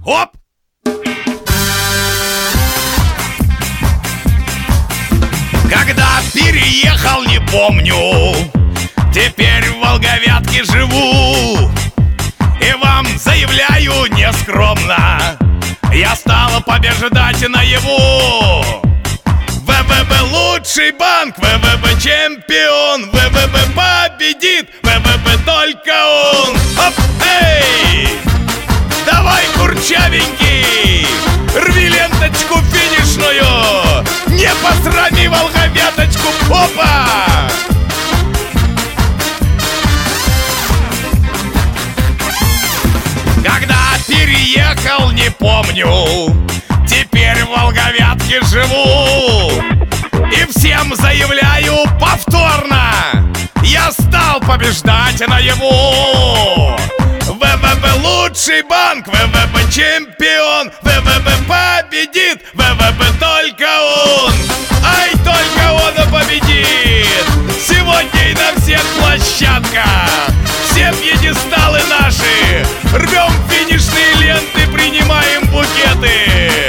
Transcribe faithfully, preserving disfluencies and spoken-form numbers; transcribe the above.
Оп! Когда переехал, не помню, теперь в Волговятке живу. И вам заявляю нескромно, я стала побеждать наяву. ВВБ лучший банк, ВВБ чемпион, ВВБ победит, ВВБ только он. Оп, эй! Давай, курчавенький, рви ленточку финишную, не посрами Волговяточку, опа! Когда переехал, не помню, теперь в Волговятке живу. И всем заявляю повторно, я стал побеждать наяву. ВВБ лучший банк, ВВБ чемпион, ВВБ победит, ВВБ только он. Ай, только он и победит. Сегодня и на всех площадках, все пьедесталы наши, рвем финишные ленты, принимаем букеты.